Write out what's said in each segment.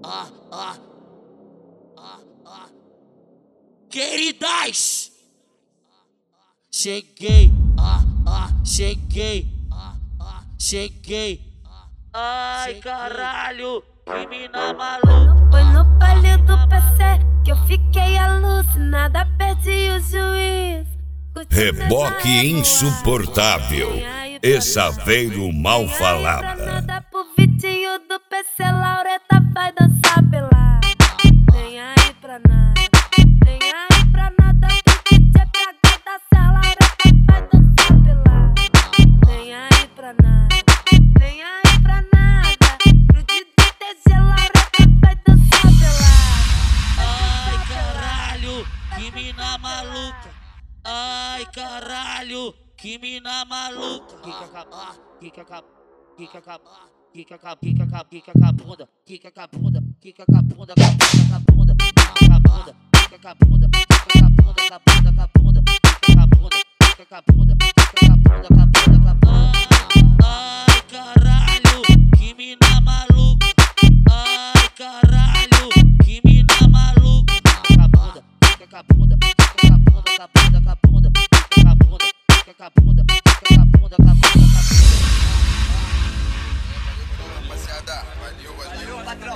Queridas, cheguei, cheguei, cheguei. Ai, caralho, que mina maluca. Foi no baile do PC que eu fiquei alucinada, perdi o juízo. Reboque insuportável, Saveiro mal falada. Pro Vitinho do PC, Laureta vai dançar pela. Nem aí pra nada, nem aí pra nada. Pro DJ PH da Serra, Laureta vai dançar pela. Nem aí pra nada, nem aí pra nada. Pro DJ TG, Laureta vai dançar pela. Ai, caralho, que mina maluca. Ai, caralho, que mina maluca. Quica com a bunda, quica com a bunda, quica com a bunda, quica com a bunda, quica com a bunda, quica com a bunda, quica com a bunda, quica com a bunda, quica com a bunda, quica com a bunda, quica com a bunda, quica com a bunda, quica com a bunda. Ai, caralho, que mina maluca. Ai, caralho, que mina maluca. Quica com a bunda, quica com a bunda, quica com a bunda, quica com a bunda, quica com a bunda, quica com a bunda, quica com a bunda, quica com a bunda, quica com a bunda. Rapaziada, valeu, ladrão.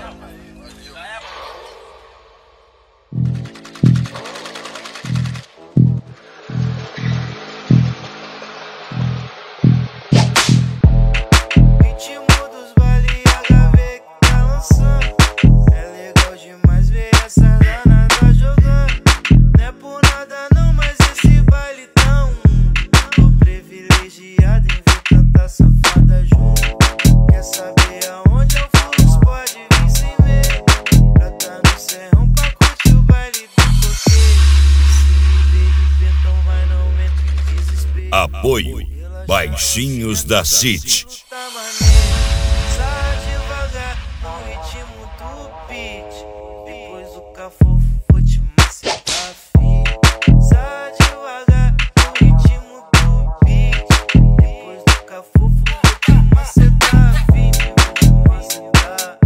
Ritmo dos baile HV que tá lançando. É legal demais ver essa danada jogando. Não é por nada não, mas esse baile tão. Tô privilegiado em ver tanta safada junto. Quer saber aonde eu fui? Pode vir sem ver. Pra tá no serrão pra curtir o baile do coqueiro. Se me ver de pé, então vai, não entre em desespero. Apoio Baixinhos da City. Tá maneiro, sai devagar no ritmo do beat. Depois do cafofo vou te macetar, filho. Sai devagar no ritmo do beat. Depois do cafofo vou te macetar, filho. Vou te macetar,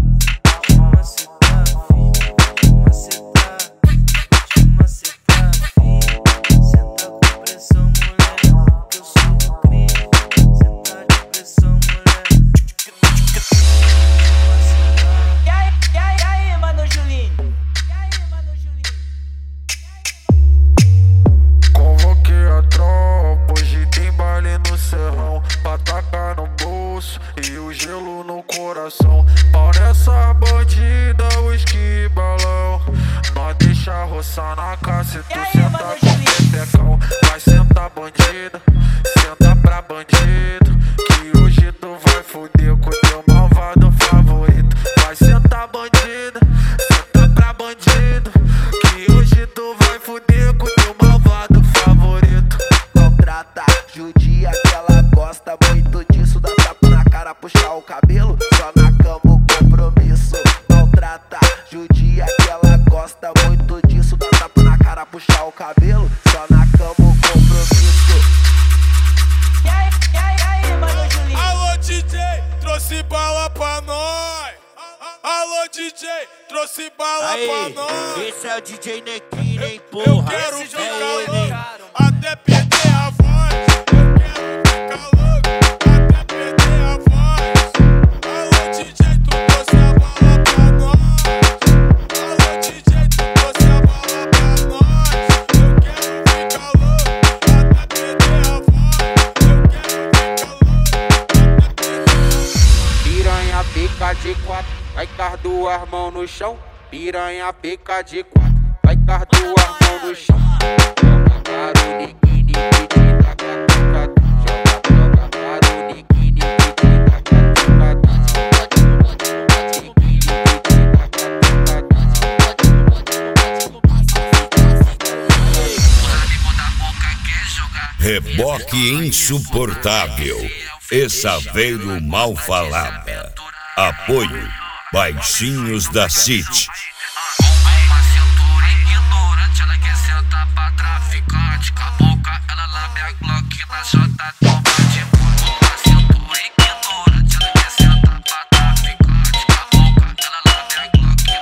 filho. Vou te macetar, vou te macetar, filho. Senta com pressão, mulher, que eu sou do crime. Senta de pressão, mulher. E aí, mano Julinho? Convoquei a tropa, hoje tem baile no serrão. Pra tacar no bolso e o gelo no coração. Pau nessa bandida, uísque e balão. Nós deixa roçar na casa e tu senta com pepecão. Vai sentar bandida, senta pra bandido. Que hoje tu vai foder com teu malvado favorito. Vai sentar bandida, senta pra bandido. Que hoje tu vai foder com teu malvado favorito. Maltrata, judia que ela gosta muito disso. Dá tapa na cara, puxar o cabelo, só na cama o compromisso. Maltrata, judia que ela gosta muito disso. Dá tapa na cara, puxar o cabelo, só na cama o compromisso. E aí, mano Julinho? Alô, DJ, trouxe bala pra nós. Alô, DJ, trouxe bala pra nós. Esse é o DJ Nequinho, hein, Eu porra. quero É ficar ele, hein? louco até perder a voz. Eu quero ficar louco até perder a voz. Alô, DJ, tu trouxe a bala pra nós. Alô, DJ, tu trouxe a bala pra nós. Eu quero ficar louco até perder a voz. Eu quero ficar louco até perder a voz. Piranha pica de quatro, vai com as duas mãos no chão. Piranha pica de quatro, vai com as duas mãos no chão. Joga para o Nequini, joga para o Nequini, Reboque insuportável, Saveiro mal falada. Apoio Baixinhos da City. Uma cintura ignorante, ela quer sentar pra traficante. Com a boca ela lambe a Glock, na jota toma de monte. Uma cintura ignorante, ela quer sentar pra traficante. Com a boca ela lambe a Glock,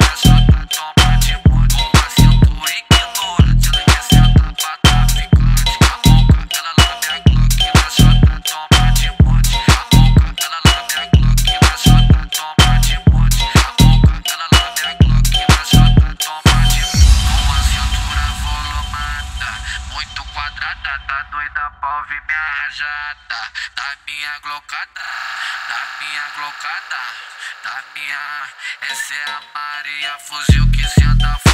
rajada, da minha glocada, da minha glocada, da minha. Essa é a Maria, fuzil que senta.